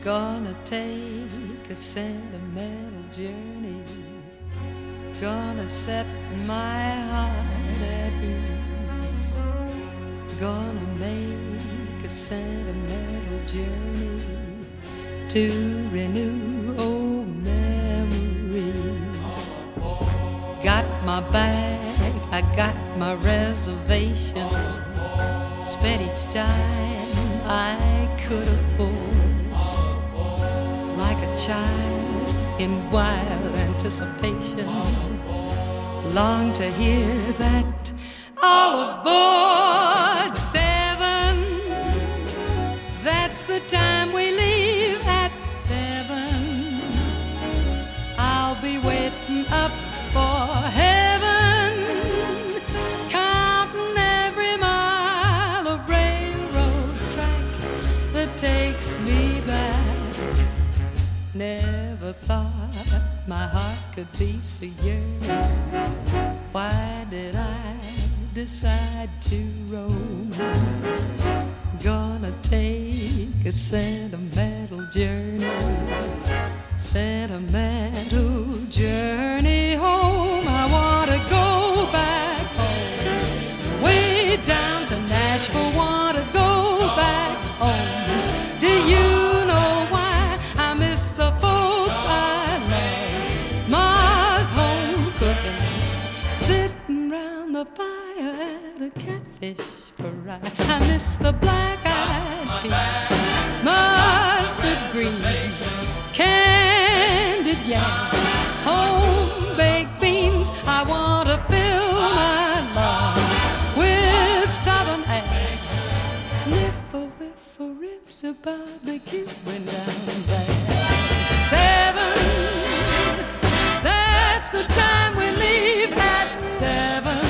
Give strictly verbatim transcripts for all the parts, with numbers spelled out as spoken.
Gonna take a sentimental journey, gonna set my heart at ease, gonna make a sentimental journey to renew old memories. Got my bag, I got my reservation, spent each dime I could afford, like a child in wild anticipation, long to hear that all aboard. Seven, that's the time we leave at seven. I'll be waiting up for heaven, counting every mile of railroad track that takes me back. Never thought my heart could be so yearning. Why did I decide to roam? Gonna take a sentimental journey, sentimental journey home. I wanna go back home, way down to Nashville. Wanna go back home. Do you know why I miss the folks I love? Ma's home cooking, sitting round the fire at a catfish fry. I miss the black-eyed peas, mustard greens, candied yams, home-baked beans. I want to fill my lungs with southern air, sniff a whiff of ribs of barbecue when down there. Seven, that's the time we leave at seven.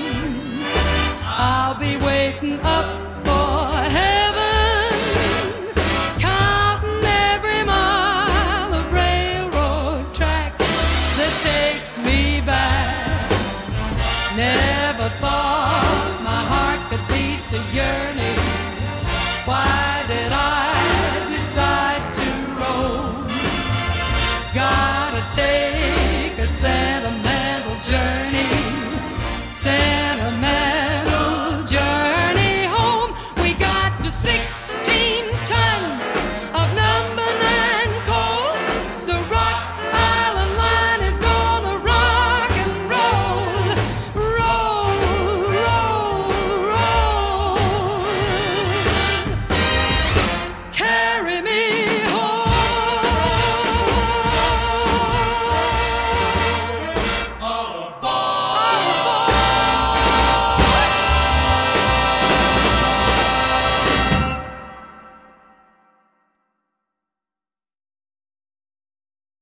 I'll be waiting up for heaven, counting every mile of railroad track that takes me back. Never thought my heart could be so yearning. Why did I decide to roam? Gotta take a sand